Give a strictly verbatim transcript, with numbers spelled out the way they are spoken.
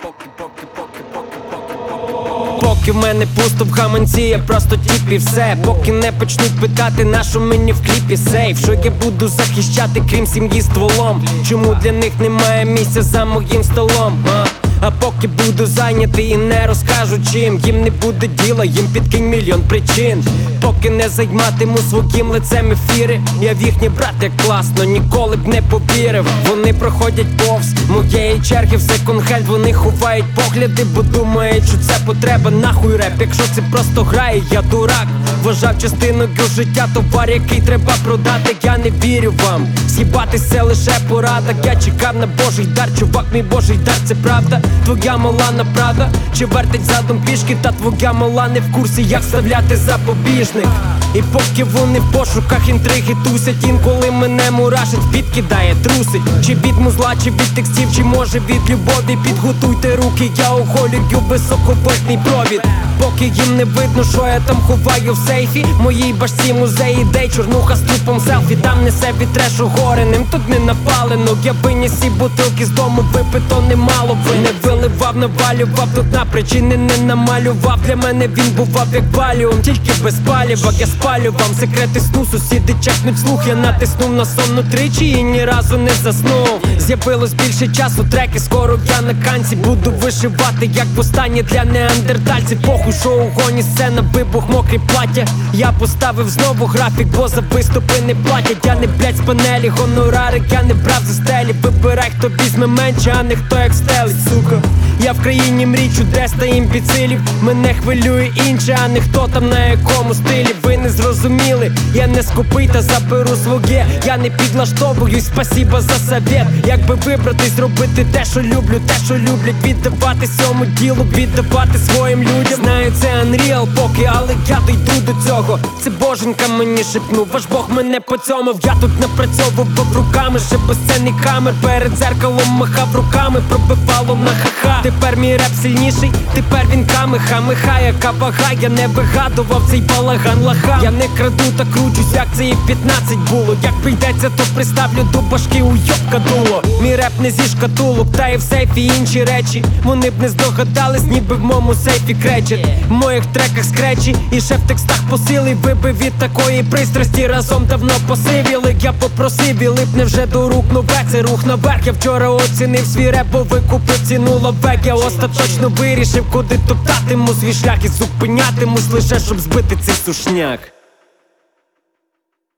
поки, поки, поки, поки, поки, поки. Поки в мене пусто в гаманці, я просто тіп і все. Поки не почнуть питати, на що мені в кліпі сейф. Що я буду захищати, крім сім'ї стволом? Чому для них немає місця за моїм столом? А? А поки буду зайнятий і не розкажу чим, їм не буде діла, їм підкинь мільйон причин. Поки не займатиму своїм лицем ефіри, я в їхній брат як класно, ніколи б не повірив. Вони проходять повз моєї черги в секонд-хенд. Вони ховають погляди, бо думають, що це потреба. Нахуй реп, якщо це просто грає, я дурак. Вважав частиною життя товар, який треба продати. Я не вірю вам, з'їбатись це лише порада. Я чекав на божий дар, чувак, мій божий дар, це правда. Твоя мала направда, чи вертить задом пішки? Та твоя мала не в курсі, як вставляти запобіжник. І поки вони в пошуках інтриги тусять, інколи мене мурашить, підкидає, трусить. Чи від музла, чи від текстів, чи може від любові. Підготуйте руки, я оголюю високовольтний провід. Поки їм не видно, що я там ховаю в сейфі. В моїй башці музей ідей, чорнуха з трупом селфі. Там несе від трешу гореним, тут не напалено. Я виніс і бутилки з дому, випито немало би. Не виливав, навалював, тут на причини не намалював. Для мене він бував як валіум, тільки без паліва. Я спалю вам секрети сну, сусіди чекнуть слух. Я натиснув на сонну тричі і ні разу не заснув. З'явилось більше часу, треки, скоро я на канці. Буду вишивати, як востаннє для неандертальців. Похуй, що у гоні сцена, вибух, мокрі плаття. Я поставив знову графік, бо за виступи не платять. Я не блять з панелі, гонорари, я не брав за стелі. Вибирай, хто візьме менше, а не хто як стелить, сука. Я в країні мрій, чудес та імбіцилів. Мене хвилює інше, а не хто там на якому стилі. Ви не зрозуміли, я не скупий та заберу своє. Я не підлаштовуюсь, спасіба за совет. Якби вибрати, зробити те, що люблю, те, що люблять. Віддавати цьому ділу, віддавати своїм людям. Знаю, це Unreal поки, але я дійду до цього. Це боженька мені шепнув, ваш Бог мене поцьомив. Я тут напрацьовував руками, ще без сцени камер. Перед дзеркалом махав руками, пробивало на ха-ха. Тепер мій реп сильніший, тепер він камеха. Миха, яка вага, я не вигадував цей балаган лахам. Я не краду та кручусь, як це і в п'ятнадцять було. Як прийдеться, то приставлю до башки уйобка дуло. Мій реп не зі шкатулок, та і в сейфі інші речі. Вони б не здогадались, ніби в моєму сейфі кречет. В моїх треках скречі і ще в текстах посили. Ви би від такої пристрасті разом давно посивіли. Я попросив і липне вже до рук нове, це рух наверх. Я вчора оцінив свій реп, бо викупив ціну лавек. Я остаточно вирішив, куди топтатиму свій шлях. І зупинятимусь лише, щоб збити цей сушняк.